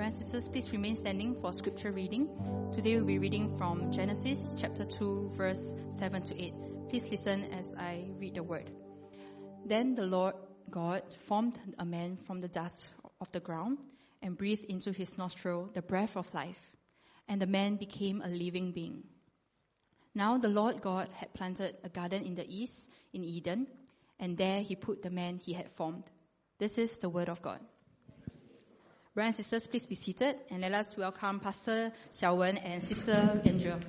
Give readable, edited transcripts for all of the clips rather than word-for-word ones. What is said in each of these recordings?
Brothers and sisters, please remain standing for scripture reading. Today we'll be reading from Genesis chapter 2, verse 7 to 8. Please listen as I read the word. Then the Lord God formed a man from the dust of the ground and breathed into his nostril the breath of life, and the man became a living being. Now the Lord God had planted a garden in the east, in Eden, and there he put the man he had formed. This is the word of God. Brothers and sisters, please be seated, and let us welcome Pastor Xiaowen and Sister Angel.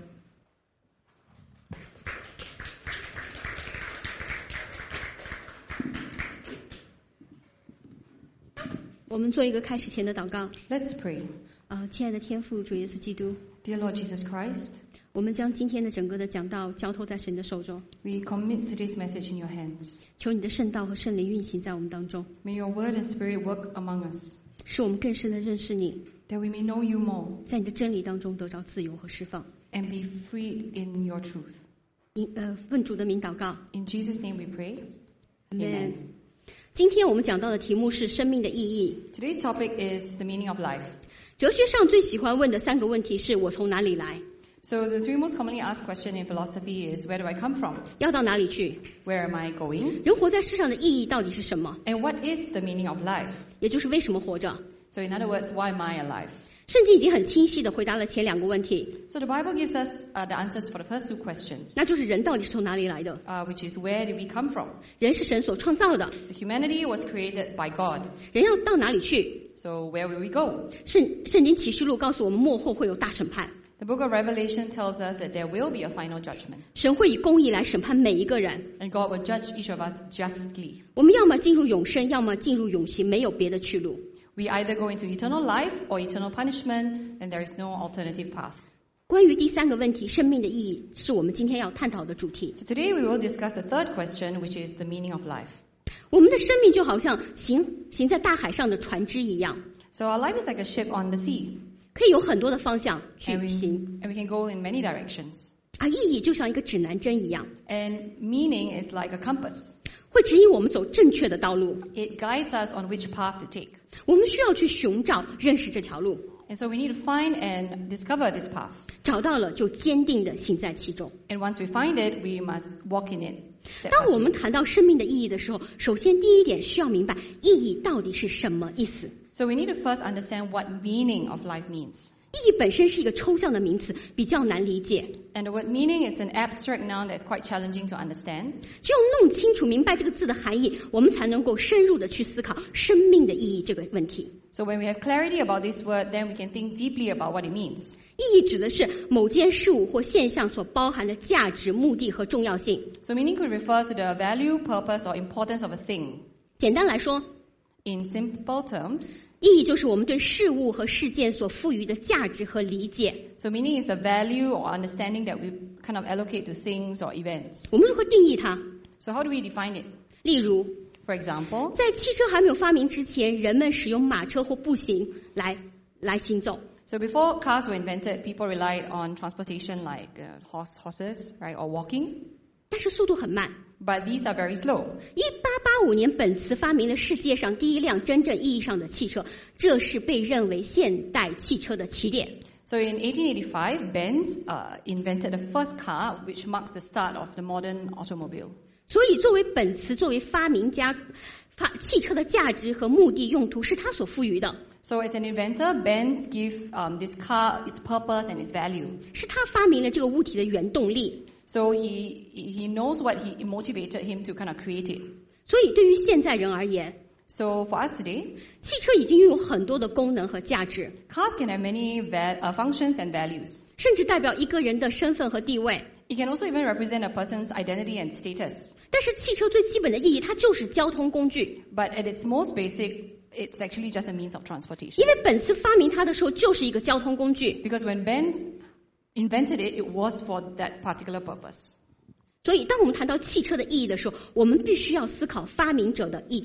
我们做一个开始前的祷告。 Let's pray. 亲爱的天父主耶稣基督， Dear Lord Jesus Christ, 我们将今天的整个的讲道交托在神的手中， we commit today's message in your hands. 求你的圣道和圣灵运行在我们当中， May your word and spirit work among us, 使我们更深的认识你， that we may know you more 在你的真理当中得着自由和释放。 and be freed in your truth. 奉主的名祷告。 In Jesus' name we pray. Amen. 今天我们讲到的题目是生命的意义。 Today's topic is the meaning of life. 哲学上最喜欢问的3个问题是：我从哪里来？ So the 3 most commonly asked questions in philosophy is, where do I come from? 要到哪里去？ Where am I going? 人活在世上的意义到底是什么？ And what is the meaning of life? 也就是为什么活着？ So in other words, why am I alive? 圣经已经很清晰地回答了前2个问题， So the Bible gives us the answers for the first 2 questions, 那就是人到底是从哪里来的？ which is where did we come from? 人是神所创造的， So humanity was created by God. 人要到哪里去？ So where will we go? 圣经启示录告诉我们，末后会有大审判， The book of Revelation tells us that there will be a final judgment, 神会以公义来审判每一个人。 and God will judge each of us justly. 我们要么进入永生，要么进入永刑，没有别的去路。 We either go into eternal life or eternal punishment, and there is no alternative path. 关于第3个问题，生命的意义，是我们今天要探讨的主题。 So today we will discuss the 3rd question, which is the meaning of life. 我们的生命就好像行在大海上的船只一样， So our life is like a ship on the sea, 可以有很多的方向去 and 行， we can go in many directions. 而意义就像一个指南针一样， And meaning is like a compass. 会指引我们走正确的道路。 It guides us on which path to take. 我们需要去寻找、认识这条路， And so we need to find and discover this path. 找到了就坚定地行在其中。 And once we find it, we must walk in it. 当我们谈到生命的意义的时候，首先第一点需要明白意义到底是什么意思。 So we need to first understand what meaning of life means. 意义本身是一个抽象的名词，比较难理解。 And the word meaning is an abstract noun that's quite challenging to understand. 只有弄清楚、明白这个字的含义，我们才能够深入的去思考生命的意义这个问题。 So when we have clarity about this word, then we can think deeply about what it means. 意义指的是某件事物或现象所包含的价值、目的和重要性。 So meaning could refer to the value, purpose, or importance of a thing. 简单来说， In simple terms, 意义就是我们对事物和事件所赋予的价值和理解。 so meaning is the value or understanding that we kind of allocate to things or events. 我们如何定义它？ So how do we define it? 例如， For example, 在汽车还没有发明之前，人们使用马车或步行来行走。 so before cars were invented, people relied on transportation like horses, right, or walking. 但是速度很慢。 But these are very slow. 1885年，本茨发明了世界上第一辆真正意义上的汽车，这是被认为现代汽车的起点。 So in 1885, Benz invented the first car, which marks the start of the modern automobile. 所以，作为本茨，作为发明家，汽车的价值和目的用途是他所赋予的， So as an inventor, Benz gave this car its purpose and its value. 是他发明了这个物体的原动力。 So he knows what he motivated him to kind of create it. 所以，对于现在人而言， So for us today, 汽车已经拥有很多的功能和价值， cars can have many functions and values. 甚至代表一个人的身份和地位。 It can also even represent a person's identity and status. 但是，汽车最基本的意义，它就是交通工具。 But at its most basic, it's actually just a means of transportation. 因为本茨发明它的时候就是一个交通工具， Because when Benz invented it, it was for that particular purpose. 所以当我们谈到汽车的意义的时候，我们必须要思考发明者的意图。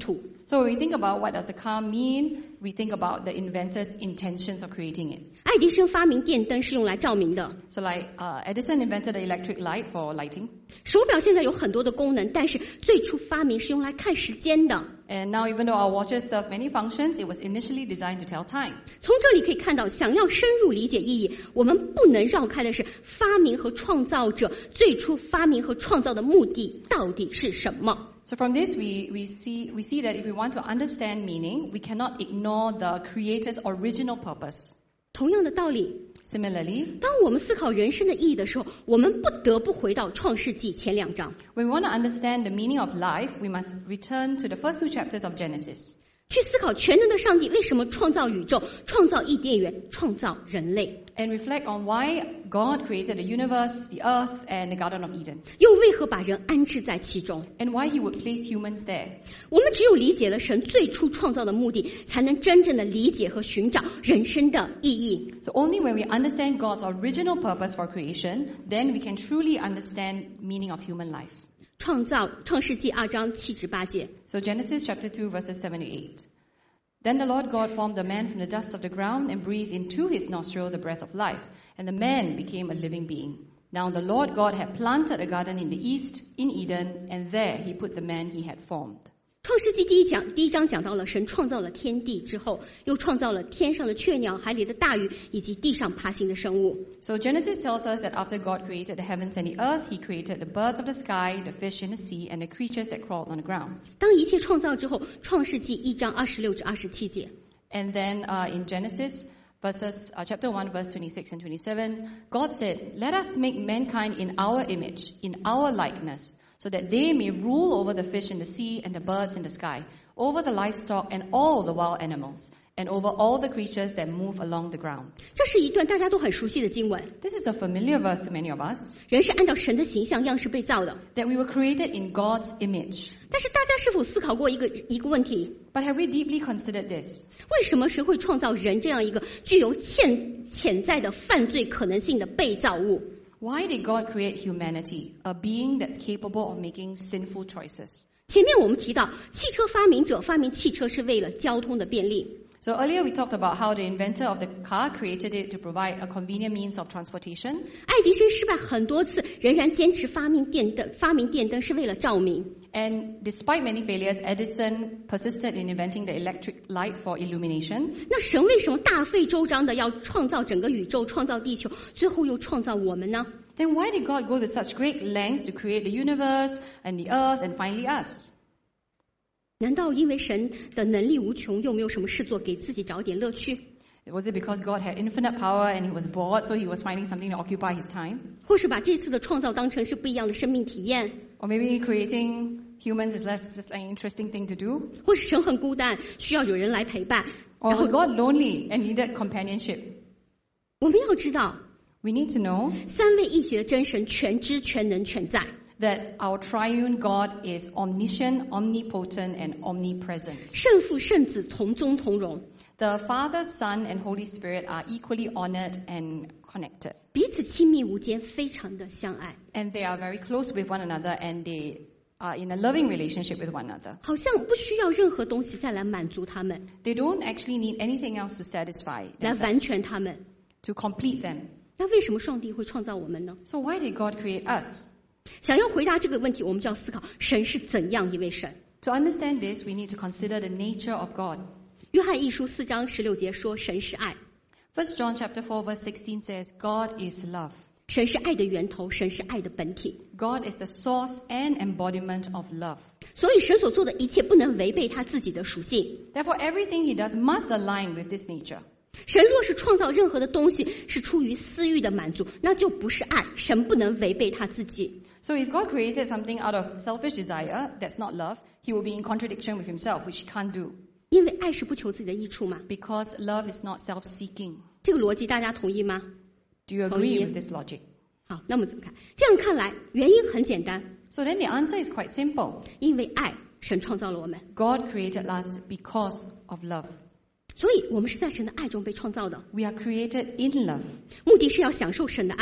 So when we think about what does the car mean, we think about the inventor's intentions of creating it. 爱迪生发明电灯是用来照明的， So like Edison invented the electric light for lighting. 手表现在有很多的功能，但是最初发明是用来看时间的。 And now even though our watches serve many functions, it was initially designed to tell time. 从这里可以看到，想要深入理解意义，我们不能绕开的是发明和创造者最初发明和创造的目的到底是什么。 So from this, we see that if we want to understand meaning, we cannot ignore the creator's original purpose. 同样的道理， Similarly, 当我们思考人生的意义的时候，我们不得不回到创世纪前2章， when we want to understand the meaning of life, we must return to the first 2 chapters of Genesis. 去思考全能的上帝为什么创造宇宙、创造伊甸园、创造人类， And reflect on why God created the universe, the earth, and the Garden of Eden. 又为何把人安置在其中。 And why He would place humans there. 我们只有理解了神最初创造的目的，才能真正的理解和寻找人生的意义。 So only when we understand God's original purpose for creation, then we can truly understand meaning of human life. 创世纪2章7至8节。 So Genesis chapter 2 verses 7 to 8. Then the Lord God formed the man from the dust of the ground and breathed into his nostril the breath of life, and the man became a living being. Now the Lord God had planted a garden in the east, in Eden, and there he put the man he had formed. 创世纪第一章讲到了神创造了天地之后，又创造了天上的雀鸟、海里的大鱼以及地上爬行的生物。 So Genesis tells us that after God created the heavens and the earth, he created the birds of the sky, the fish in the sea, and the creatures that crawled on the ground. 当一切创造之后，创世纪1章26至27节。 And then in Genesis chapter 1 verse 26 and 27, God said, "Let us make mankind in our image, in our likeness, so that they may rule over the fish in the sea and the birds in the sky, over the livestock and all the wild animals, and over all the creatures that move along the ground." 这是一段大家都很熟悉的经文。 This is a familiar verse to many of us, 人是按照神的形象样式被造的， that we were created in God's image. 但是大家是否思考过一个问题？ But have we deeply considered this? 为什么神会创造人这样一个具有潜在的犯罪可能性的被造物？ Why did God create humanity, a being that's capable of making sinful choices? 前面我们提到，汽车发明者发明汽车是为了交通的便利。 So earlier we talked about how the inventor of the car created it to provide a convenient means of transportation. 爱迪生失败很多次，仍然坚持发明电灯是为了照明。 And despite many failures, Edison persisted in inventing the electric light for illumination. 那神为什么大费周章的要创造整个宇宙、创造地球，最后又创造我们呢？ Then why did God go to such great lengths to create the universe and the earth and finally us? 难道因为神的能力无穷，又没有什么事做，给自己找点乐趣？ Was it because God had infinite power and he was bored, so he was finding something to occupy his time? 或是把这次的创造当成是不一样的生命体验？ Or maybe creating humans is just an interesting thing to do? 或是神很孤单，需要有人来陪伴？ Or 然后 was God lonely and needed companionship? 我们要知道， We need to know 三位一体的真神全知、全能、全在。 that our triune God is omniscient, omnipotent, and omnipresent. 圣父、圣子同宗同荣， The Father, Son, and Holy Spirit are equally honored and connected. 彼此亲密无间，非常的相爱， And they are very close with one another and they are in a loving relationship with one another. 好像不需要任何东西再来满足他们， They don't actually need anything else to satisfy 来完 themselves, 全他们。 to complete them. 那为什么上帝会创造我们呢？ So why did God create us? 想要回答这个问题，我们就要思考神是怎样一位神。 To understand this, we need to consider the nature of God. 约翰一书4章16节说，神是爱， 1 John chapter 4 verse 16 says, God is love. 神是爱的源头，神是爱的本体。 God is the source and embodiment of love. 所以神所做的一切不能违背他自己的属性。 Therefore, everything he does must align with this nature. 神若是创造任何的东西是出于私欲的满足，那就不是爱，神不能违背他自己。 So if God created something out of selfish desire, that's not love, he will be in contradiction with himself, which he can't do. 因为爱是不求自己的益处嘛。 Because love is not self-seeking. 这个逻辑大家同意吗？ Do you agree with this logic? 好，那么怎么看？这样看来，原因很简单， So then the answer is quite simple. 因为爱，神创造了我们， God created us because of love. 所以我们是在神的爱中被创造的， We are created in love. 目的是要享受神的爱。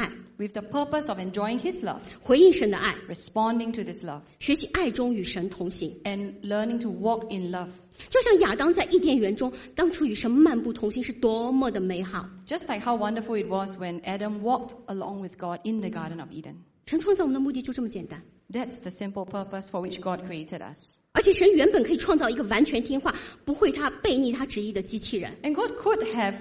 with the purpose of enjoying His love, 回应神的爱， responding to this love, 学习爱中与神同行。 and learning to walk in love. 就像亚当在伊甸园中当初与神漫步同行是多么的美好。 Just like how wonderful it was when Adam walked along with God in the Garden of Eden. 神创造我们的目的就这么简单， That's the simple purpose for which God created us. 而且神原本可以创造一个完全听话、不会背逆他旨意的机器人， And God could have,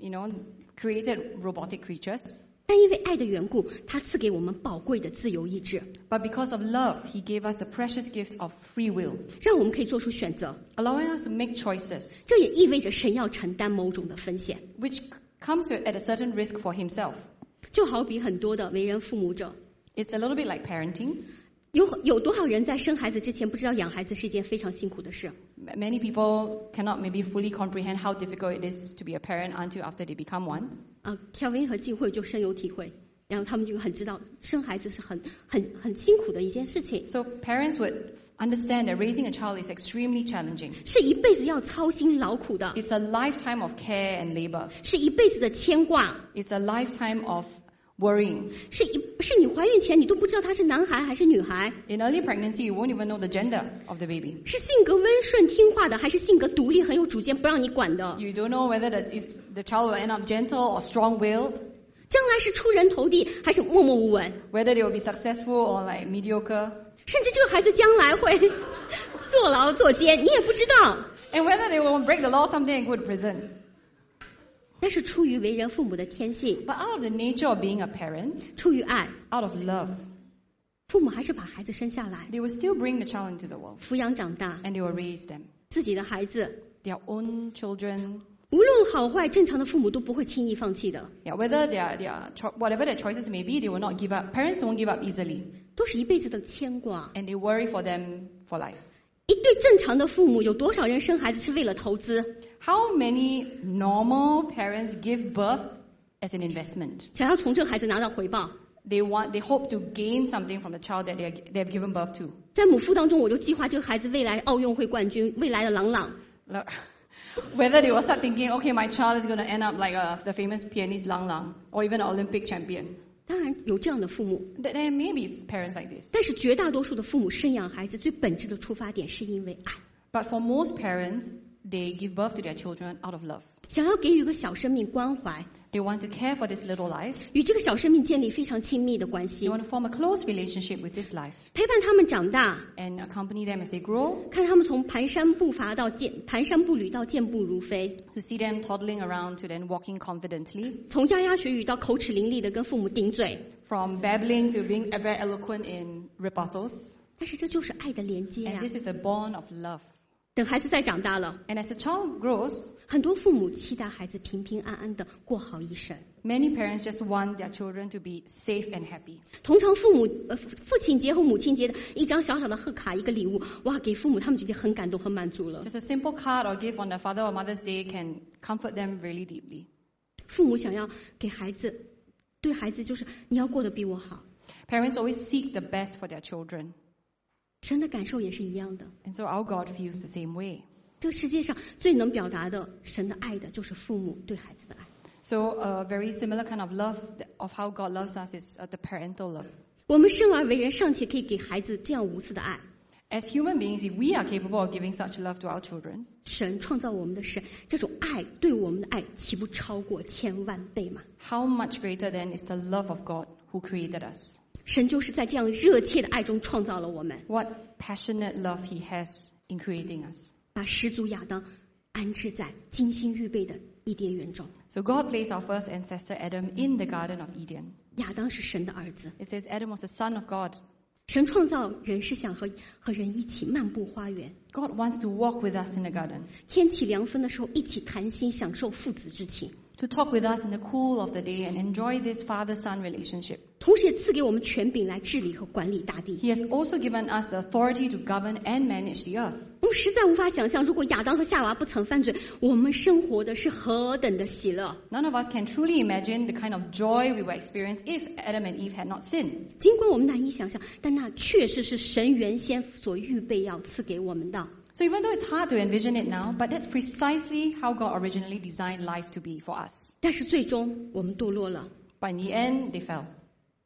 created robotic creatures, 但因为爱的缘故，他赐给我们宝贵的自由意志， but because of love, He gave us the precious gift of free will, 让我们可以做出选择。 allowing us to make choices, 这也意味着神要承担某种的风险， which comes at a certain risk for Himself. 就好比很多的为人父母者， It's a little bit like parenting. 有多少人在生孩子之前不知道养孩子是一件非常辛苦的事？ Many people cannot maybe fully comprehend how difficult it is to be a parent until after they become one. Kevin 和静慧就深有体会，然后他们就很知道生孩子是很辛苦的一件事情， So parents would understand that raising a child is extremely challenging. 是一辈子要操心劳苦的， It's a lifetime of care and labor. 是一辈子的牵挂， It's a lifetime of worrying. 是你怀孕前你都不知道他是男孩还是女孩， In early pregnancy, you won't even know the gender of the baby. 是性格温顺听话的，还是性格独立很有主见不让你管的？ You don't know whether the child will end up gentle or strong-willed, 将来是出人头地还是默默无闻？ whether they will be successful or like mediocre, 甚至这个孩子将来会坐牢坐监，你也不知道。 and whether they will break the law someday and go to prison. 但是出于为人父母的天性， But out of the nature of being a parent, 出于爱， out of love, 父母还是把孩子生下来， they will still bring the child into the world, 抚养长大， and they will raise them. 自己的孩子 Their own children, 无论好坏，正常的父母都不会轻易放弃的， whether whatever their choices may be, they will not give up. Parents don't give up easily, 都是一辈子的牵挂。 and they worry for them for life. 一对正常的父母，有多少人生孩子是为了投资， How many normal parents give birth as an investment? 想要从这个孩子拿到回报？ They hope to gain something from the child that they have given birth to. 在母腹当中，我就计划这个孩子未来奥运会冠军，未来的朗朗。 Like, whether they will start thinking, okay, my child is going to end up like the famous pianist Lang Lang, or even an Olympic champion. 当然有这样的父母， There may be parents like this. 但是绝大多数的父母生养孩子最本质的出发点是因为爱， But for most parents, they give birth to their children out of love. 想要给予一个小生命关怀， They want to care for this little life. 与这个小生命建立非常亲密的关 They 系， want to form a close relationship with this life 陪伴他们长大， and accompany them as they grow, 看他们从蹒跚步履到健步如飞， to see them toddling around to then walking confidently, 从牙牙学语到口齿伶俐的跟父母顶嘴。 from babbling to being very eloquent in rebuttals. 但是这就是爱的连接 And 呀、 this is the bond of love. 等孩子再长大了， And as the child grows, 很多父母期待孩子平平安安的过好一生。 many parents just want their children to be safe and happy. 通常父亲节和母亲节的一张小小的贺卡，一个礼物，哇，给父母他们觉得很感动和满足了。 Just a simple card or gift on the Father or Mother's Day can comfort them really deeply. 父母想要给孩子，对孩子就是你要过得比我好。 Parents always seek the best for their children. 神的感受也是一样的。 And so our God feels the same way. 这个世界上最能表达的神的爱的，就是父母对孩子的爱。 So a very similar kind of love of how God loves us is the parental love. 我们生而为人，尚且可以给孩子这样无私的爱。 As human beings, if we are capable of giving such love to our children, 神创造我们的神，这种爱对我们的爱，岂不超过千万倍吗？ how much greater then is the love of God who created us? 神就是在这样热切的爱中创造了我们， What passionate love He has in creating us. 把始祖亚当安置在精心预备的伊甸园中。 So God placed our first ancestor Adam in the Garden of Eden. 亚当是神的儿子， It says Adam was the son of God. 神创造人是想和人一起漫步花园， God wants to walk with us in the garden, 天气凉风的时候一起谈心，享受父子之情， to talk with us in the cool of the day and enjoy this father-son relationship. 同时也赐给我们权柄来治理和管理大地。 He has also given us the authority to govern and manage the earth. 我们实在无法想象，如果亚当和夏娃不曾犯罪，我们生活的是何等的喜乐。 None of us can truly imagine the kind of joy we will experience if Adam and Eve had not sinned. 尽管我们难以想象，但那确实是神原先所预备要赐给我们的。 So even though it's hard to envision it now, but that's precisely how God originally designed life to be for us. 但是最终我们堕落了， But in the end, they fell.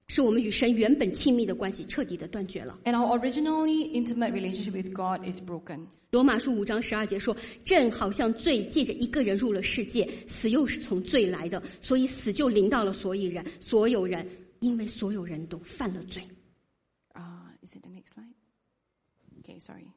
使我们与神原本亲密的关系彻底的断绝了。 And our originally intimate relationship with God is broken. 罗马书5章12节说，正好像罪借着一个人入了世界，死又是从罪来的，所以死就临到了所有人，因为所有人都犯了罪。 Is it the next slide? Okay, sorry.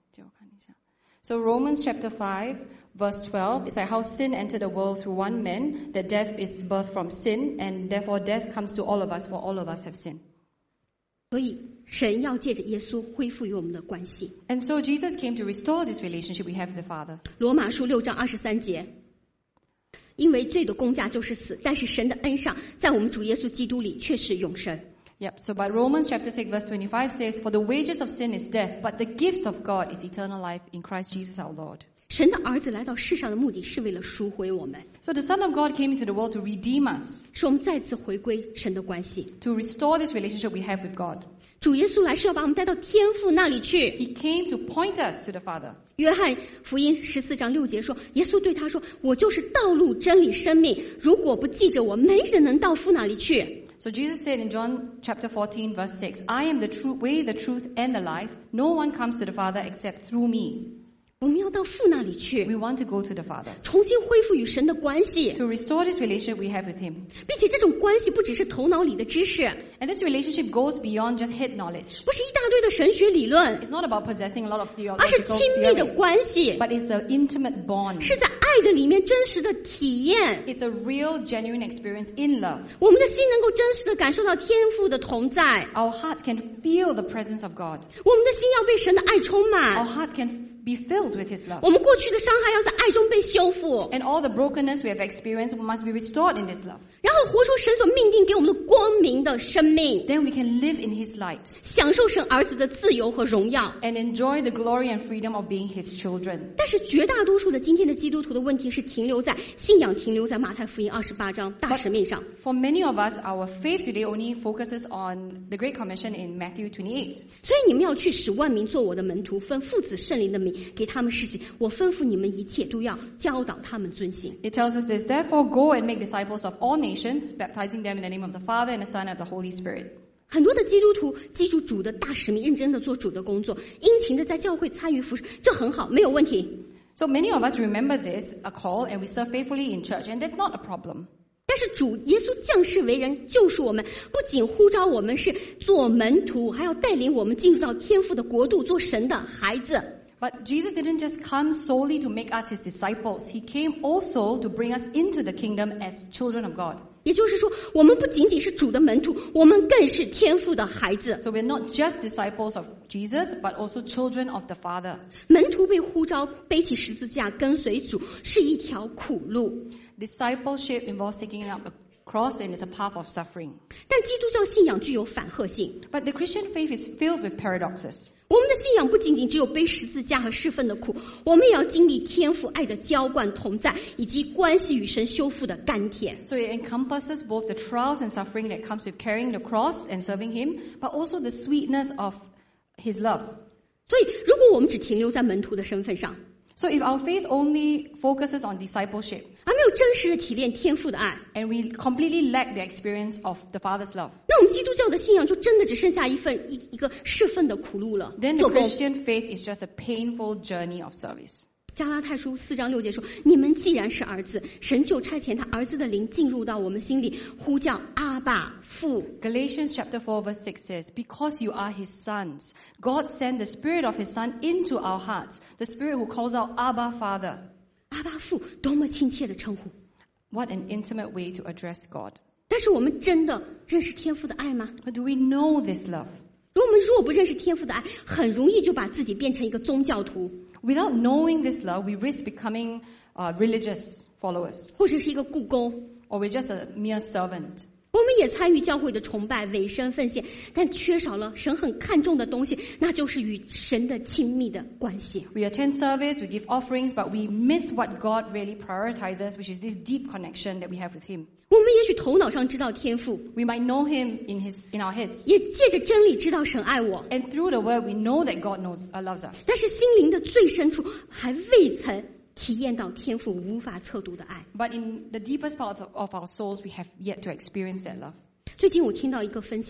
So Romans chapter 5 verse 12 is like how sin entered the world through one man, that death is birthed from sin, and therefore death comes to all of us, for all of us have sinned. 所以神要借着耶稣恢复与我们的关系。 And so Jesus came to restore this relationship we have with the Father. 罗马书6章23节，因为罪的工价就是死，但是神的恩上在我们主耶稣基督里却是永生。 Yep, so but Romans chapter 6 verse 25 says, For the wages of sin is death, but the gift of God is eternal life in Christ Jesus our Lord. 神的儿子来到世上的目的是为了赎回我们， So the Son of God came into the world to redeem us, 使我们再次回归神的关系。 to restore this relationship we have with God. 主耶稣来是要把我们带到天父那里去。 He came to point us to the Father. 约翰福音14章6节说，耶稣对他说，我就是道路真理生命，如果不记着我，没人能到父那里去。 So Jesus said in John chapter 14 verse 6, I am the true way, the truth, and the life. No one comes to the Father except through me. 我们要到父那里去， We want to go to the Father, 重新恢复与神的关系， to restore this relationship we have with Him. 并且这种关系不只是头脑里的知识， And this relationship goes beyond just head knowledge. 不是一大堆的神学理论， It's not about possessing a lot of 而是 theological 亲密的 theories, 关系， but it's an intimate bond. 是在爱的里面真实的体验。 It's a real, genuine experience in love. 我们的心能够真实的感受到天父的同在， Our hearts can feel the presence of God. 我们的心要被神的爱充 Our 满， hearts can be filled with His love. 我们过去的伤害要在爱中被修复， And all the brokenness we have experienced must be restored in this love. 然后活出神所命定给我们的光明的生命， Then we can live in His light 享受神儿子的自由和荣耀。 and enjoy the glory and freedom of being His children. 但是绝大多数的今天的基督徒的问题是停留在信仰，停留在马太福音28章大使命上。 For many of us, our faith today only focuses on the Great Commission in Matthew 28. 所以你们要去使万民做我的门徒，分父子圣灵的名给他们施洗。我吩咐你们一切都要教导他们遵行。 It tells us this, therefore go and make disciples of all nations, baptizing them in the name of the Father and the Son and the Holy Spirit. 很多的基督徒记住主的大使命，认真的做主的工作，殷勤的在教会参与服侍，这很好，没有问题。 So many of us remember this, a call, and we serve faithfully in church, and that's not a problem. 但是主耶稣降世为人，救赎我们，不仅呼召我们是做门徒，还要带领我们进入到天父的国度，做神的孩子。 But Jesus didn't just come solely to make us His disciples. He came also to bring us into the kingdom as children of God. 也就是说，我们不仅仅是主的门徒，我们更是天父的孩子。 So we're not just disciples of Jesus, but also children of the Father. 门徒被呼召背起十字架跟随主，是一条苦路。 Discipleship involves taking up a cross, and it's a path of suffering. 但基督教信仰具有反贺性， But the Christian faith is filled with paradoxes. 我们的信仰不仅仅只有背十字架和侍奉的苦，我们也要经历天父爱的浇灌同在，以及关系与神修复的甘甜。 So it encompasses both the trials and suffering that comes with carrying the cross and serving Him, but also the sweetness of His love. 所以，如果我们只停留在门徒的身份上， So if our faith only focuses on discipleship, 而没有真实的体验天父的爱， and we completely lack the experience of the Father's love, 那我们基督教的信仰就真的只剩下一个侍奉的苦路了。 then the 做工。 Christian faith is just a painful journey of service. 加拉太书4章6节说：“你们既然是儿子，神就差遣他儿子的灵进入到我们心里，呼叫阿爸父。” Galatians chapter 4 verse 6 says, Because you are His sons, God sent the Spirit of His Son into our hearts, the Spirit who calls out Abba Father. 阿爸父，多么亲切的称呼！ What an intimate way to address God. 但是我们真的认识天父的爱吗？ But do we know this love? 我们若不认识天父的爱，很容易就把自己变成一个宗教徒， Without knowing this love, we risk becoming religious followers, 或者是一个雇工。 or we're just a mere servant. 我们也参与教会的崇拜、委身、奉献，但缺少了神很看重的东西，那就是与神的亲密的关系。 We attend service, we give offerings, but we miss what God really prioritizes, which is this deep connection that we have with Him. 我们也许头脑上知道天父， We might know Him in our heads, 也借着真理知道神爱我， and through the Word, we know that God loves us. 但是心灵的最深处还未曾体验到天父无法测度的爱。 But in the deepest part of our souls, we have yet to experience that love. 最近我听到一个分享，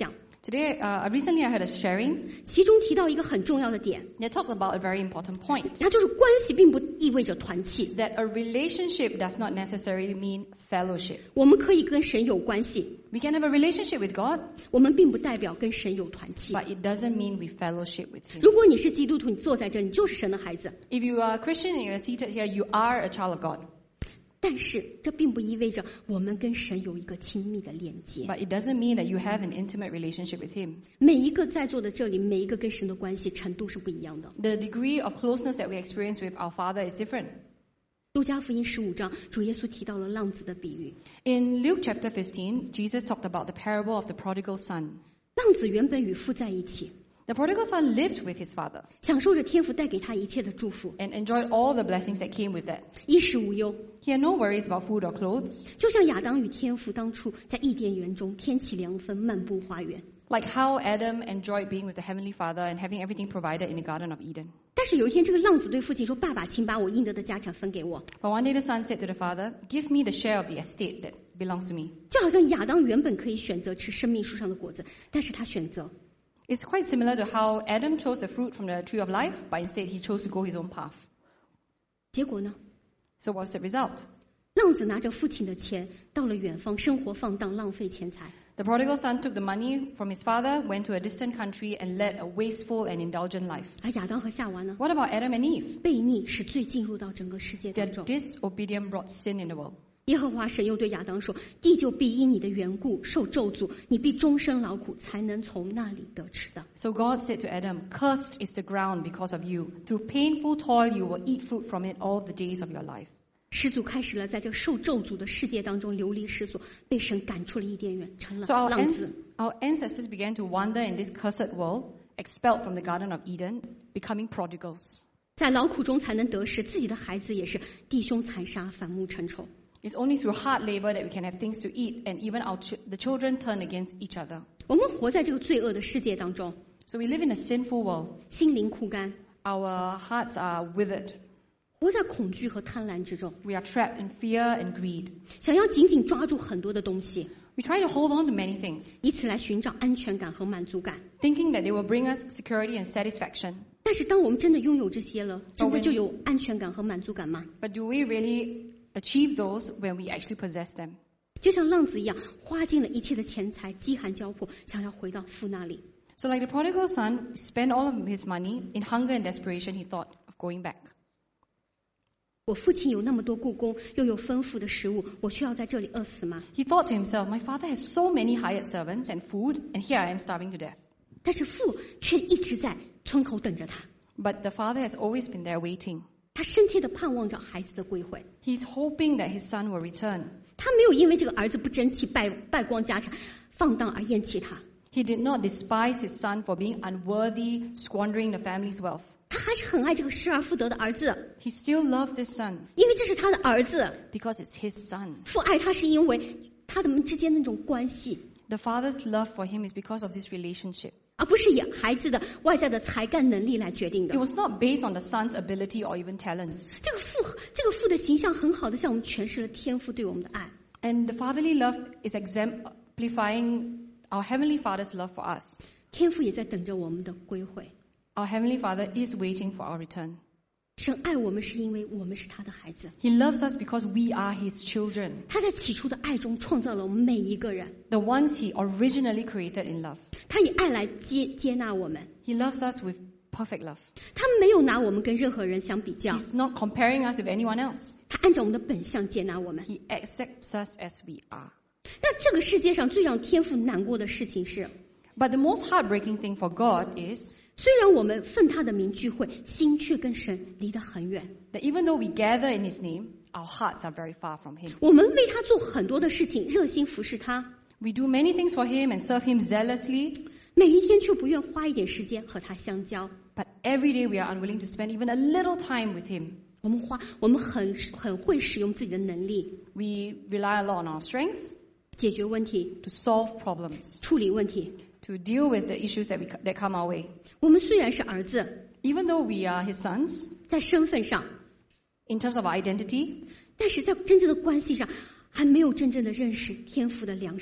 Today, recently I heard a sharing 其中提到一个很重要的点， that talked about a very important point. 那就是关系并不意味着团契。 That a relationship does not necessarily mean fellowship. 我们可以跟神有关系， We can have a relationship with God, 我们并不代表跟神有团契。 but it doesn't mean we fellowship with Him. 如果你是基督徒，你坐在这，你就是神的孩子。 If you are a Christian and you are seated here, you are a child of God. 但是这并不意味着我们跟神有一个亲密的连接。 But it doesn't mean that you have an intimate relationship with Him. 每一个在座的这里，每一个跟神的关系程度是不一样的。 The degree of closeness that we experience with our Father is different. 路加福音15章，主耶稣提到了浪子的比喻。 In Luke chapter 15, Jesus talked about the parable of the prodigal son. 浪子原本与父在一起， The prodigal son lived with his father 享受着天父带给他一切的祝福， and enjoyed all the blessings that came with that. 衣食无忧。 He had no worries about food or clothes, 就像亚当与天父当初在伊甸园中天起凉风，漫步花园。 like how Adam enjoyed being with the Heavenly Father and having everything provided in the Garden of Eden. 但是有一天，这个浪子对父亲说：“爸爸，请把我应得的家产分给我。 But one day the son said to the father, "Give me the share of the estate that belongs to me." ” 就好像亚当原本可以选择吃生命树上的果子，但是他选择 It's quite similar to how Adam chose the fruit from the tree of life, but instead he chose to go his own path. 结果呢？ So what's the result? 浪子拿着父亲的钱，到了远方，生活放荡，浪费钱财。 The prodigal son took the money from his father, went to a distant country, and led a wasteful and indulgent life. 而亚当和夏娃呢？ What about Adam and Eve? 悖逆使罪进入到整个世界 Their 当中。 disobedience brought sin in the world. 耶和华神又对亚当说：“地就必因你的缘故受咒诅，你必终身劳苦，才能从那里得吃的。” So God said to Adam, "Cursed is the ground because of you. Through painful toil you will eat fruit from it all the days of your life." 始祖开始了在这个受咒诅的世界当中流离失所，被神赶出了伊甸园，成了 So 浪子。 our ancestors began to wander in this cursed world, expelled from the Garden of Eden, becoming prodigals. 在劳苦中才能得食，自己的孩子也是弟兄残杀，反目成仇。 It's only through hard labor that we can have things to eat, and even the children turn against each other. 我们活在这个罪恶的世界当中， So we live in a sinful world. 心灵枯干， Our hearts are withered. 活在恐惧和贪婪之中， We are trapped in fear and greed. 想要紧紧抓住很多的东西， We try to hold on to many things, 以此来寻找安全感和满足感。 thinking that they will bring us security and satisfaction. 但是当我们真的拥有这些了，真的就有安全感和满足感吗？ But do we really achieve those when we actually possess them? 就像浪子一样，花尽了一切的钱财，饥寒交迫，想要回到父那里。 So like the prodigal son, spent all of his money. In hunger and desperation, he thought of going back. 我父亲有那么多故宫，又有丰富的食物，我需要在这里饿死吗？ He thought to himself, "My father has so many hired servants and food, and here I am starving to death." 但是父却一直在村口等着他， But the father has always been there waiting. 他深切的盼望着孩子的归回。 He's hoping that his son will return. 他没有因为这个儿子不争气、败光家产、放荡而厌弃他， He did not despise his son for being unworthy, squandering the family's wealth. 他还是很爱这个失而复得的儿子， He still loved this son 因为这是他的儿子。 because it's his son. 父爱他是因为他们之间那种关系， The father's love for him is because of this relationship. 而不是以孩子的外在的才干能力来决定 It 的。 was not based on the son's ability or even talents. 这个父的形象很好的向我们诠释了天父对我们的爱。 And the fatherly love is exemplifying our Heavenly Father's love for us. 天父也在等着我们的归回。 Our Heavenly Father is waiting for our return. 神爱我们是因为我们是他的孩子， He loves us because we are His children, 他在起初的爱中创造了我们每一个人， the ones He originally created in love. 他以爱来接纳我们， He loves us with perfect love. 他没有拿我们跟任何人相比较， He's not comparing us with anyone else. 他按照我们的本相接纳我们。 He accepts us as we are. 那这个世界上最让天父难过的事情是， But the most heartbreaking thing for God is 虽然我们奉他的名聚会，心却跟神离得很远。 that even though we gather in His name, our hearts are very far from Him. 我们为他做很多的事情，热心服侍他， We do many things for Him and serve Him zealously, 每一天却不愿花一点时间和他相交。 but every day we are unwilling to spend even a little time with Him. 我们很会使用自己的能力 We rely a lot on our strengths 解决问题、 to solve problems, 处理问题。 to deal with the issues that come our way. 我们虽然是儿子， Even though we are His sons, 在身份上， in terms of our identity, 但是在真正的关系上，还没有真正的认识天父的良善。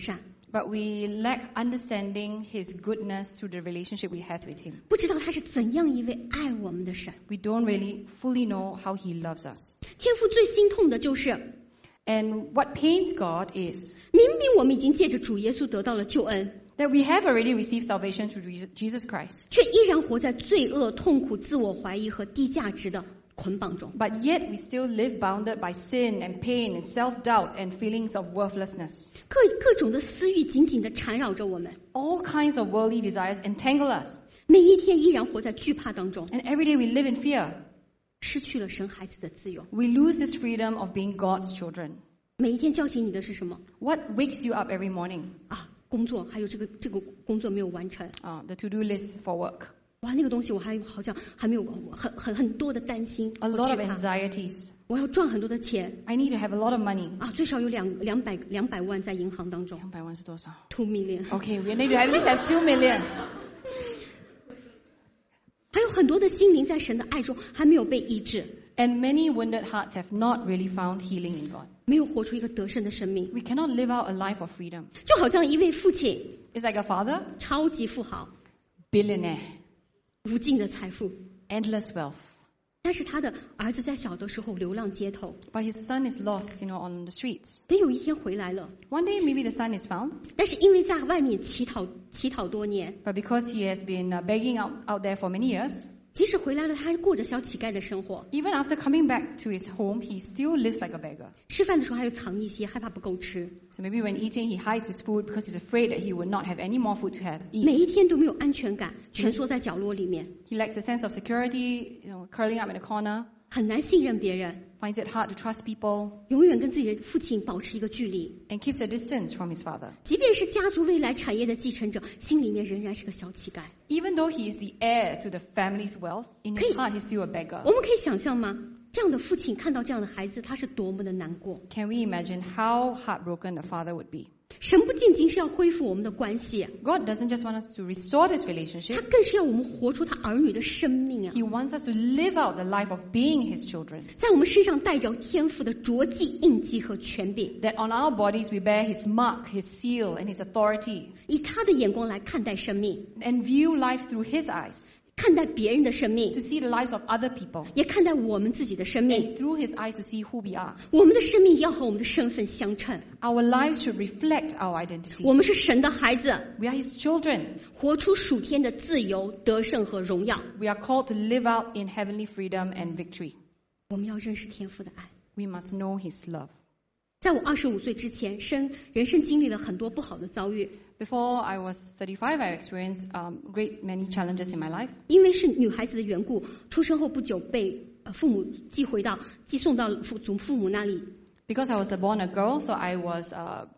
But we lack understanding His goodness through the relationship we have with Him. 不知道他是怎样一位爱我们的神。 We don't really fully know how He loves us. 天父最心痛的就是， And what pains God is 明明我们已经借着主耶稣得到了救恩， that we have already received salvation through Jesus Christ. 却依然活在罪恶、痛苦、自我怀疑和低价值的捆绑中。 But yet we still live bounded by sin and pain and self-doubt and feelings of worthlessness. 各种的私欲紧紧地缠绕着我们， All kinds of worldly desires entangle us. 每一天依然活在惧怕当中， And every day we live in fear. 失去了神孩子的自由。 We lose this freedom of being God's children. 每一天叫醒你的是什么 What wakes you up every morning? 啊？工作，还有这个工作没有完成。 The to-do list for work. 哇，那个东西我好像还没有很多的担心 A 和 lot 惧 of 怕。 anxieties. 我要赚很多的钱 I need to have a lot of money. 啊，最少有200万在银行当中 200万是多少？ ，2 million。 Okay, we need to at least have 2 million. 还有很多的心灵在神的爱中还没有被医治， And many wounded hearts have not really found healing in God. 没有活出一个得胜的生命。 We cannot live out a life of freedom. 就好像一位父亲， It's like a father, 超级富豪， billionaire, 无尽的财富， endless wealth. 但是他的儿子在小的时候流浪街头， But his son is lost, on the streets. 等有一天回来了， One day maybe the son is found, 但是因为在外面乞讨多年， but because he has been begging out there for many years, 即使回来了，他还过着小乞丐的生活， even after coming back to his home, he still lives like a beggar. 吃饭的时候还要藏一些，害怕不够吃， So maybe when eating, he hides his food because he's afraid that he will not have any more food to eat. 每一天都没有安全感，蜷缩在角落里面， He lacks a sense of security, curling up in a corner, 很难信任别人， finds it hard to trust people, 永远跟自己的父亲保持一个距离。 and keeps a distance from his father. 即便是家族未来产业的继承者，心里面仍然是个小乞丐。 Even though he is the heir to the family's wealth, in his heart he's still a beggar. 我们可以想象吗？这样的父亲看到这样的孩子，他是多么的难过。 Can we imagine how heartbroken the father would be? 神不仅仅是要恢复我们的关系， God doesn't just want us to restore this 他 relationship. 更是要我们活出他儿女的生命啊！ He wants us to live out the life of being his children. 在我们身上带着天父的着记、印记和权柄， That on our bodies we bear his mark, his seal, and his authority. 以他的眼光来看待生命， And view life through his eyes. 看待别人的生 To 命， see the lives of other people. 也看待我们自己的生命。 And through his eyes to see who we are. 我们的生命要和我们的身份相称。 Our lives should reflect our identity. 我们是神的孩子， We are his children. 活出属天的自由、得胜和荣耀。 We are called to live out in heavenly freedom and victory. 我们要认识天父的爱。 We must know his love. 在我25岁之前，人生经历了很多不好的遭遇， Before I was 35, I experienced great many challenges in my life. 因为是女孩子的缘故，出生后不久被父母寄送到祖父母那里。 Because I was born a girl, so I was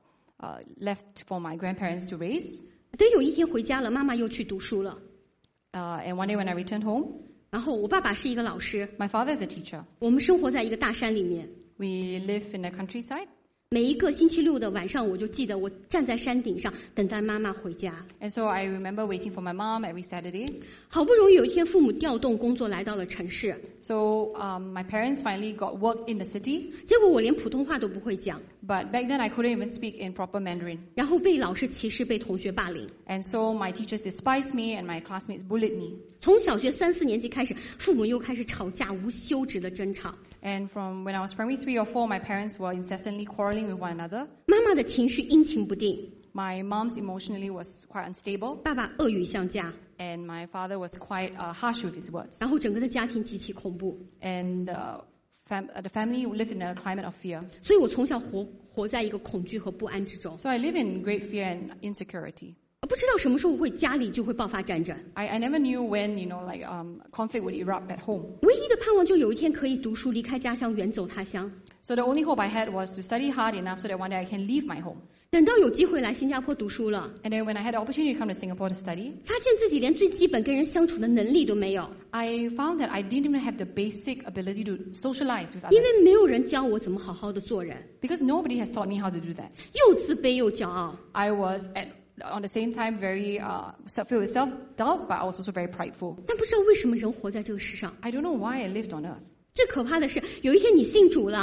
left for my grandparents to raise. 等有一天回家了，妈妈又去读书了。 And one day when I returned home, 然后我爸爸是一个老师， my father is a teacher. 我们生活在一个大山里面。 We live in the countryside. 每一个星期六的晚上，我就记得我站在山顶上等待妈妈回家。 And so I remember waiting for my mom every Saturday. 好不容易有一天，父母调动工作来到了城市， So my parents finally got work in the city. 结果我连普通话都不会讲， But back then I couldn't even speak in proper Mandarin. 然后被老师歧视，被同学霸凌。 And so my teachers despised me and my classmates bullied me. 从小学3、4年级开始，父母又开始吵架，无休止的争吵。 And from when I was primary 3 or 4, my parents were incessantly quarreling with one another. 妈妈的情绪阴晴不定， My mom's emotionally was quite unstable. 爸爸恶语相加， And my father was quite harsh with his words. 然后整个的家庭极其恐怖。 And the family lived in a climate of fear. 所以我从小活在一个恐惧和不安之中。 So I live in great fear and insecurity. 不知道什么时候家里就会爆发战争。 I never knew when, conflict would erupt at home. 唯一的盼望就有一天可以读书，离开家乡，远走他乡。 So the only hope I had was to study hard enough so that one day I can leave my home. 等到有机会来新加坡读书了， And then when I had the opportunity to come to Singapore to study, 发现自己连最基本跟人相处的能力都没有， I found that I didn't even have the basic ability to socialize with 因 others. 为没有人教我怎么好好的做人， Because nobody has taught me how to do that. 又自卑又骄傲。 I was on the same time very filled with self-doubt, but I was also very prideful. 但不知道为什么人活在这个世上。 I don't know why I lived on earth. 最可怕的是，有一天你信主了，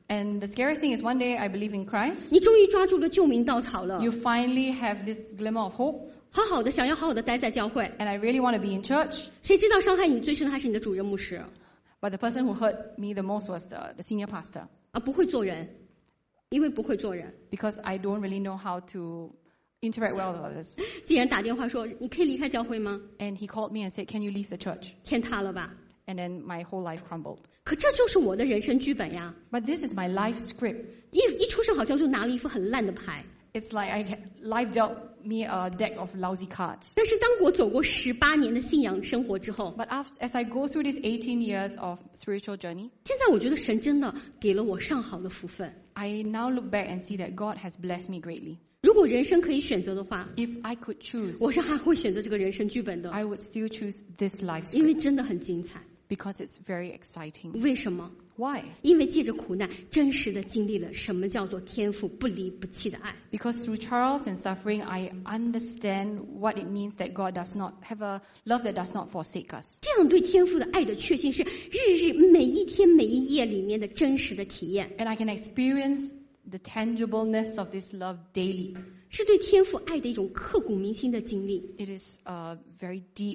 And the scariest thing is one day I believe in Christ. 你终于抓住了救命稻草了， You finally have this glimmer of hope. 好好的想要好好的待在教会， And I really want to be in church. 谁知道伤害你最深的还是你的主任牧师 But the person who hurt me the most was the senior pastor. 啊，不会做人，因为不会做人。 Because I don't really know how to interact well with others. 既然打电话说你可以离开教会吗？ And he called me and said, "Can you leave the church?" 天塌了吧？ And then my whole life crumbled. 可这就是我的人生剧本呀！ But this is my life script. 一出生好像就拿了一副很烂的牌， It's like life dealt me a deck of lousy cards. 但是当我走过18年的信仰生活之后， But as I go through these 18 years of spiritual journey, 现在我觉得神真的给了我上好的福分。 I now look back and see that God has blessed me greatly. 如果人生可以选择的话， If I could choose, 我是还会选择这个人生剧本的， I would still choose this life 因为 script 真的很精彩。 because it's very exciting. 为什么？ Why? 因为借着苦难，真实的经历了什么叫做天父不离不弃的爱。 Because through trials and suffering, I understand what it means that God does not have a love that does not forsake us. 这样对天父的爱的确信是日日每一天每一夜里面的真实的体验， And I can experience the tangibleness of this love daily. 是对天父爱的一种刻骨铭心的经历。 It is a very deep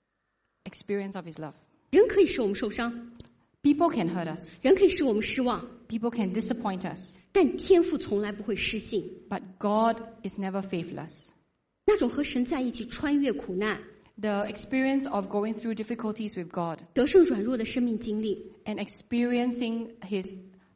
experience of His love. 人可以使我们受伤， People can hurt us. 人可以使我们失望， People can disappoint us. 但天父从来不会失信。 But God is never faithless. 那种和神在一起穿越苦难、 The experience of going through difficulties with God 得胜软弱的生命经历， and experiencing His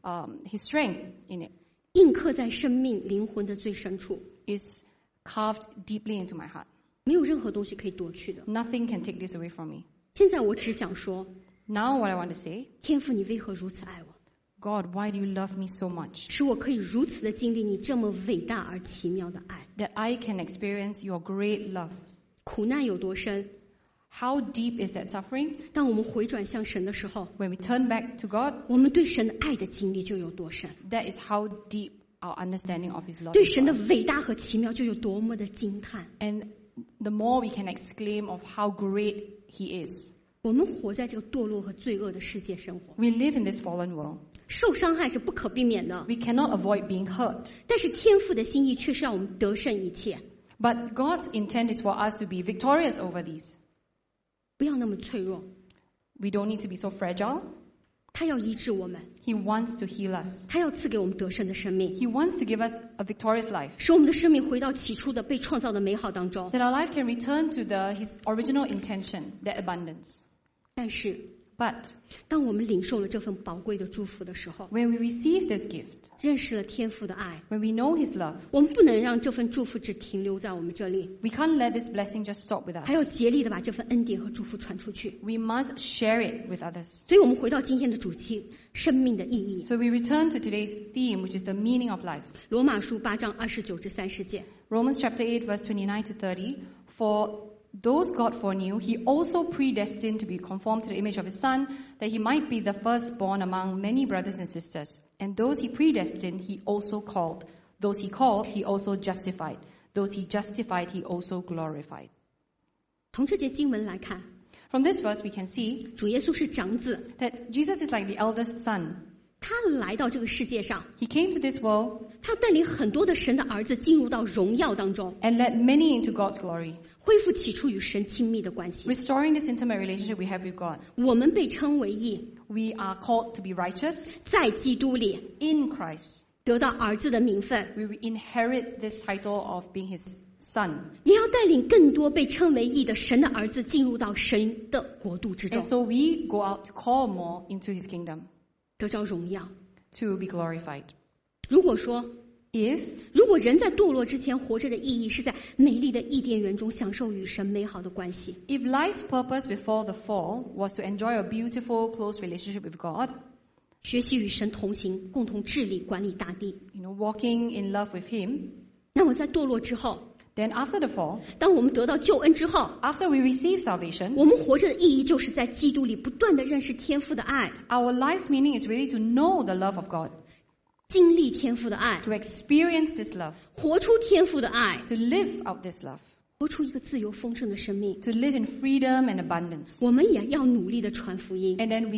strength in it 印刻在生命灵魂的最深处， is carved deeply into my heart. 没有任何东西可以夺去的。 Nothing can take this away from me. 现在我只想说， Now what I want to say, 天父，你为何如此爱我， God, why do you love me so much 使我可以如此的经历你这么伟大而奇妙的爱？ that I can experience your great love? 苦难有多深？ How deep is that suffering? 当我们回转向神的时候， When we turn back to God, 我们对神的爱的经历就有多深， that is how deep our understanding of His love 对 is. 神的 for us. 伟大和奇妙就有多么的惊叹。 And the more we can exclaim of how great He is. 我们活在这个堕落和罪恶的世界生活， We live in this fallen world. 受伤害是不可避免的， We cannot avoid being hurt. 但是天父的心意却是让我们得胜一切。 But God's intent is for us to be victorious over these. 不要那么脆弱， We don't need to be so fragile. 他要医治我们， He wants to heal us. 他要赐给我们得胜的生命， He wants to give us a victorious life. 使我们的生命回到起初的被创造的美好当中。 That our life can return to His original intention, that abundance. 但是， But 当我们领受了这份宝贵的祝福的时候， when we receive this gift, 认识了天父的爱， when we know His love, 我们不能让这份祝福只停留在我们这里， we can't let this blessing just stop with 还要 us. 竭力的把这份恩典和祝福传出去。 We must share it with others. 所以，我们回到今天的主题：生命的意义。 So we return to today's theme, which is the meaning of life. 罗马书8章29至30节。 Romans chapter 8, verse 29 to 30. For those God foreknew, He also predestined to be conformed to the image of His Son, that He might be the firstborn among many brothers and sisters. And those He predestined, He also called. Those He called, He also justified. Those He justified, He also glorified. 从这节经文来看， From this verse, we can see 主耶稣是长子， that Jesus is like the eldest son. 他来到这个世界上， He came to this world 他带领很多的神的儿子进入到荣耀当中， and led many into God's glory, 恢复起初与神亲密的关系。 restoring this intimate relationship we have with God. 我们被称为义， We are called to be righteous 在基督里 in Christ. 得到儿子的名分， We will inherit this title of being His son. 也要带领更多被称为义的神的儿子进入到神的国度之 And 中， so we go out to call more into His kingdom, 得着荣耀。 to be glorified. 如果说， If 如果人在堕落之前活着的意义是在美丽的伊甸园中享受与神美好的关系， life's purpose before the fall was to enjoy a beautiful, close relationship with God, 学习与神同行，共同治理管理大地， walking in love with Him, 那么在堕落之后， then after the fall, 当我们得到救恩之后， after we receive salvation, 我们活着的意义就是在基督里不断的认识天父的爱， our life's meaning is really to know the love of God, 经历天父的爱， to experience this love, 活出天父的爱， to live out this love, 活出一个自由丰盛的生命。 to live in freedom and abundance. 我们也要努力的传福音， And then we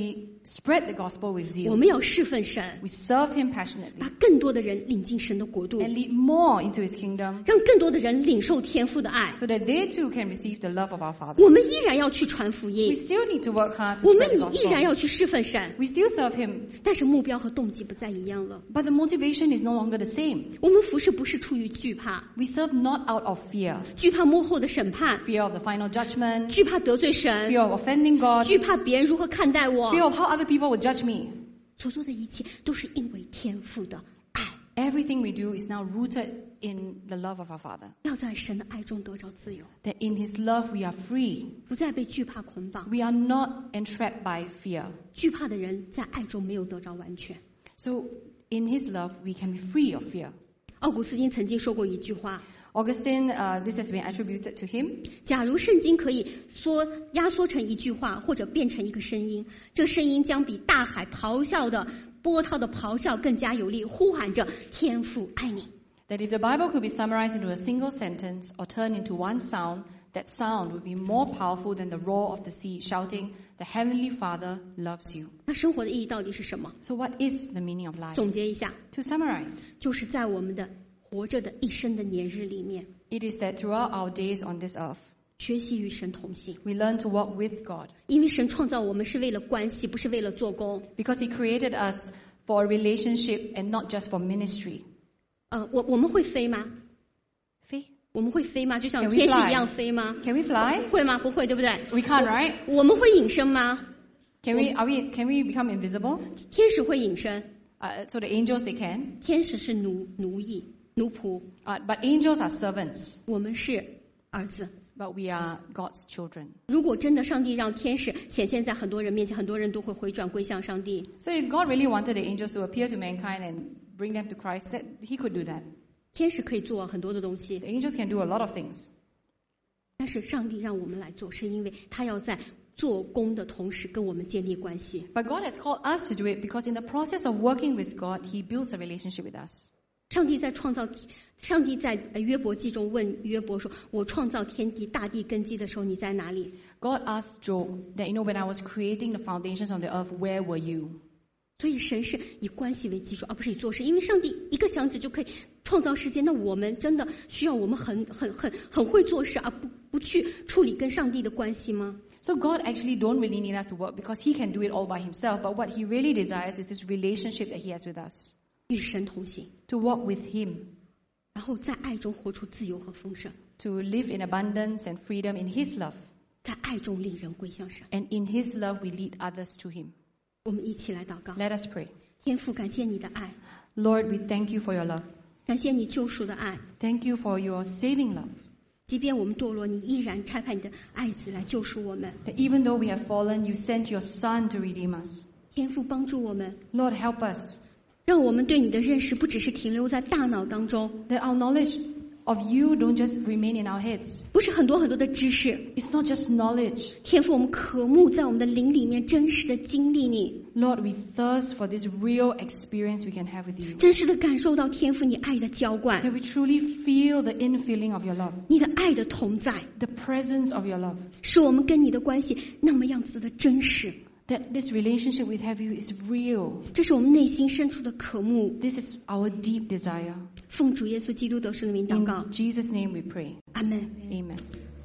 spread the gospel with 我 zeal. 们要侍奉神， We serve Him passionately 把更多的人领进神的国度， and lead more into His kingdom 让更多的人领受天父的爱。 so that they too can receive the love of our Father. 我们依然要去传福 We 音， still need to work hard to 我们 spread the 依然 gospel. 要去侍奉神， We still serve Him, 但是目标和动机不再一样了。 but the motivation is no longer the same. 我们服侍不是出于惧怕， We serve not out of fear, 惧怕幕后的审判， fear of the final judgment, 惧怕得罪神， fear of offending God, 惧怕别人如何看待我。 fear of how other people will judge me. 所做的一切都是因为天父的爱， Everything we do is now rooted in the love of our Father. 要在神的爱中得着自由， That in His love we are free. 不再被惧怕捆绑。 We are not entrapped by fear. 惧怕的人在爱中没有得着完全。 So in His love we can be free of fear. 奥古斯丁曾经说过一句话， Augustine, this has been attributed to him. 假如圣经可以压缩成一句话，或者变成一个声音，这声音将比大海咆哮的波涛的咆哮更加有力，呼喊着天父爱你。 That if the Bible could be summarized into a single sentence or turned into one sound, that sound would be more powerful than the roar of the sea, shouting, "The Heavenly Father loves you." 那生活的意义到底是什么？ So what is the meaning of life? 总结一下， To summarize, 就是在我们的活着的一生的年日里面， it is that throughout our days on this earth, 学习与神同行， we learn to walk with God. 因为神创造我们是为了关系，不是为了做工。 Because He created us for a relationship and not just for ministry. 我们会飞吗？ Faith? 我们会飞吗？就像 Can we 天使 fly? 一样飞吗？ Can we fly? 会吗？不会，对不对？ We can't, right? 我们会隐身吗？ Can we become invisible? 天使会隐身， So the angels, they can. 天使是奴役、奴仆， But angels are servants. 我们是儿子。 But we are God's children. 如果真的上帝让天使显现在很多人面前，很多人都会回转归向上帝。 So if God really wanted the angels to appear to mankind and bring them to Christ, that He could do that. 天使可以做很多的东西 The，angels can do a lot of things. 但是上帝让我们来做，是因为他要在做工的同时跟我们建立关系。 But God has called us to do it because in the process of working with God, He builds a relationship with us. 上帝在约伯记中问约伯说：“我创造天地大地根基的时候，你在哪里？” God asked Job that, when I was creating the foundations of the earth, where were you? 所以神是以关系为基础，而不是以做事。因为上帝一个响指就可以创造世界，那我们真的需要我们很会做事，而不去处理跟上帝的关系吗？ So God actually don't really need us to work because He can do it all by Himself. But what He really desires is this relationship that He has with us. 与神同行， To walk with Him. 然后在爱中活出自由和丰盛， To live in abundance and freedom in His love. 在爱中令人归向神。 And in His love, we lead others to Him. 我们一起来祷告。 Let us pray. 天父，感谢你的爱， Lord, we thank You for Your love. 感谢你救赎的爱。 Thank You for Your saving love. 即便我们堕落，你依然差派你的爱子来救赎我们。 That even though we have fallen, You sent Your Son to redeem us. 天父帮助我们， Lord, help us. 让我们对你的认识不只是停留在大脑当中， That our knowledge of You don't just remain in our heads. 不是很多的知识。 It's not just knowledge. 天父，我们渴慕在我们的灵里面真实的经历你， Lord, we thirst for this real experience we can have with You. 真实的感受到天父你爱的浇 That 灌， we truly feel the infilling of Your love. 你的爱的同在， The presence of Your love. 使我们跟你的关系那么样子的真实。 That this relationship we have You is real. 这是我们内心深处的渴慕。 This is our deep desire. 奉主耶稣基督得胜的名祷告 In，Jesus' name we pray. 阿门。 Amen.